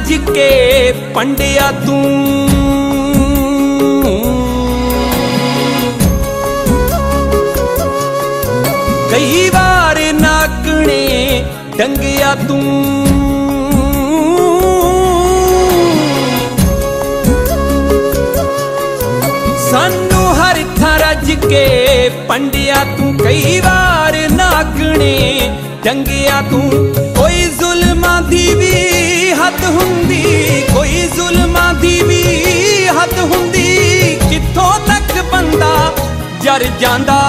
रज के पंडिया तू कई बार नाकने डंगिया तू सानू हर था रज के पंडिया तू कई बार नाकने डंगिया तू कोई जुल्मां दी भी हद हुंदी कोई जुल्मां दी भी हद हुंदी कित्थों तक बंदा जर जांदा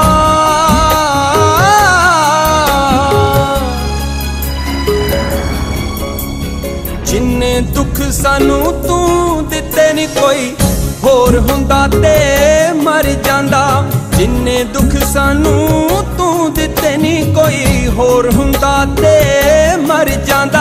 जिन्ने दुख सानू तू दिते नी कोई होर हुंदा ते मर जांदा जिन्ने दुख सानू तू दिते नी कोई होर हुंदा ते मर जांदा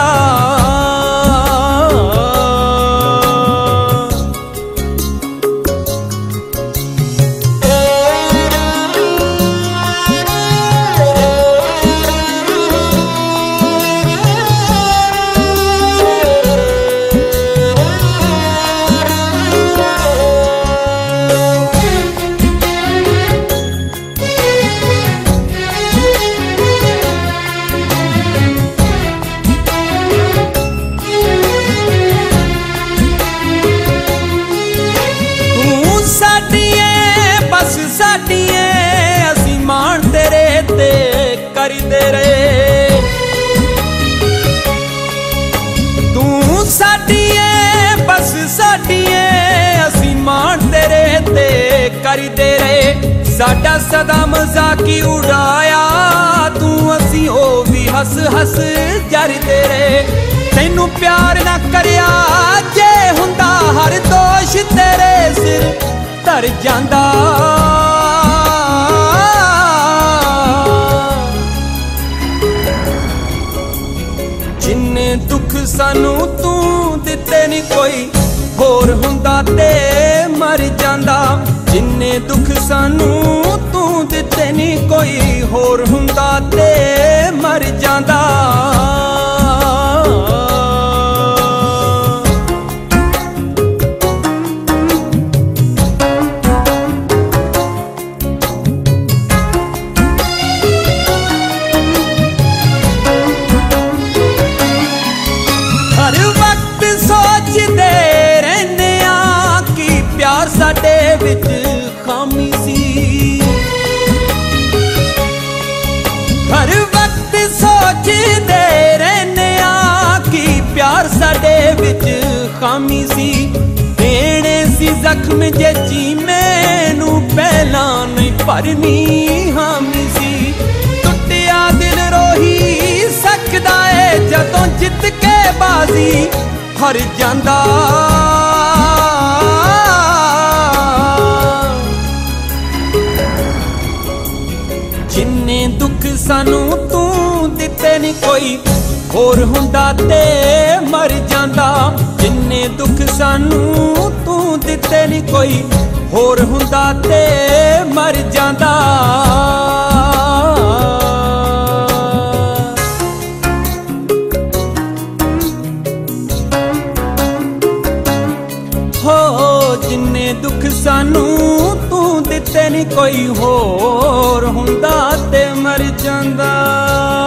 करदे रहे साडा सदा मजाकी उड़ाया तू असी ओ भी हस हस जरदे रहे तैनू प्यार ना करया जे हुंदा हर दोष तेरे सिर तर जांदा जिन्ने दुख सानू तू दिते नी कोई होर हुंदा ते मर जांदा जिन्ने दुख सानू तू दिते नी कोई होर हुंदा ते मर जांदा हर वक्त सोचदे रहने आ कि प्यार साडे विच खामी सी हर वक्त सोचदे रहने आ कि प्यार साडे विच खामी सी देने सी जख्म जे जी मैनू पहला नहीं भरनी हामी सी टुटिया दिल रोही सकदा है जदों जित के बाजी हर जांदा जिन्ने दुख सानू तू दिते नी कोई होर हुंदा ते मर जांदा जिन्ने दुख सानू तू दिते नी कोई होर हुंदा ते मर जांदा हो जिन्ने दुख सानू तू दिते नी कोई होर हुंदा ते मर जांदा।